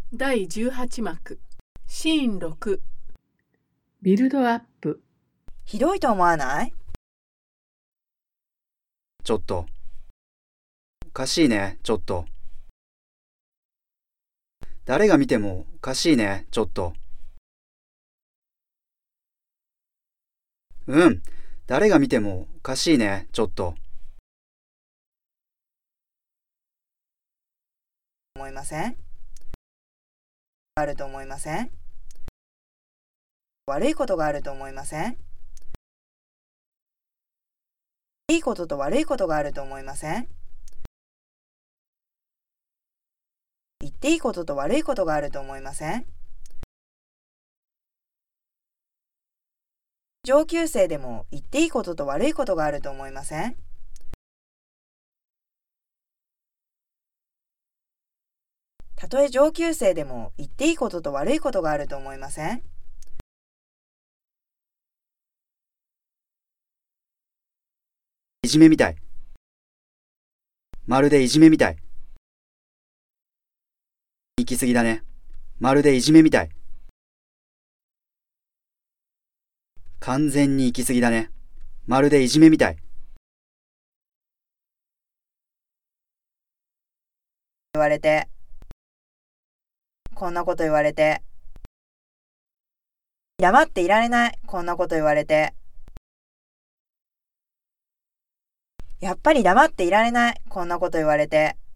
第18幕シーン6 ビルドアップ。 ひどいと思わない？ ちょっと。おかしいね、ちょっと。誰が見てもおかしいね、ちょっと。誰が見てもおかしいね、ちょっと。 思いません？あると思いません？悪いことがあると思いません？いいことと悪いことがあると思いません？言っていいことと悪いことがあると思いません？上級生でも言っていいことと悪いことがあると思いません？たとえ上級生でも言っていいことと悪いことがあると思いません？ いじめみたい。まるでいじめみたい。行き過ぎだね。まるでいじめみたい。完全に行き過ぎだね。まるでいじめみたい。 言われて、こんなこと言われて。黙っていられない、こんなこと言われて。やっぱり黙っていられない、こんなこと言われて。